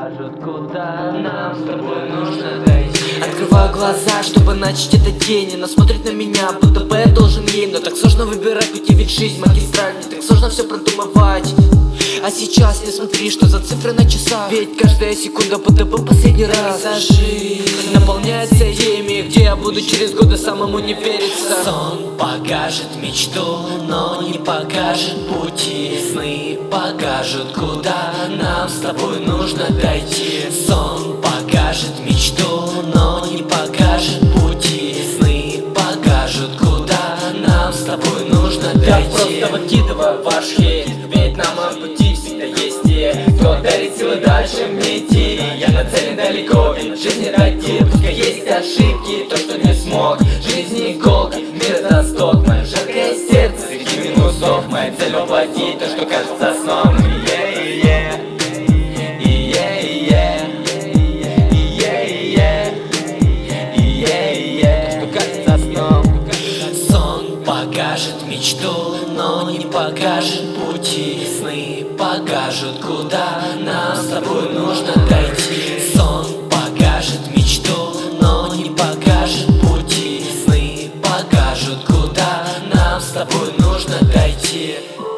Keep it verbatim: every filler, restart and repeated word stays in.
покажут, куда нам с тобой нужно дойти. Открываю глаза, чтобы начать этот день. Она смотрит на меня, будто бы я должен ей. Но так сложно выбирать пути, ведь жизнь магистральная. Так сложно все продумывать. А сейчас не смотри, что за цифры на часах, ведь каждая секунда будто бы последний раз. А жизнь наполняется теми, где я буду через годы, самому не верится. Сон покажет мечту, но не покажет пути. Сны покажут, куда нам с тобой нужно дойти. Сон покажет мечту, но не покажет пути. Сны покажут, куда нам с тобой нужно дойти. Я просто выкидываю ваш хейт, ведь на моем пути всегда есть те, кто дарит силы дальше мне идти. Я нацелен далеко, ведь жизнь не ради. Пускай есть ошибки, то, что не смог. Жизнь иголки, мир это сток. Мое жаркое сердце среди минусов. Моя цель воплотить то, что кажется сном. Yeah, yeah. Yeah, yeah. Yeah, yeah. Yeah, yeah. Что кажется сном. Сон покажет мечту, но не покажет пути. Сны покажут, куда нам с тобой нужно дойти. Сон покажет мечту, но не покажет пути. Сны покажут, куда нам с тобой нужно дойти.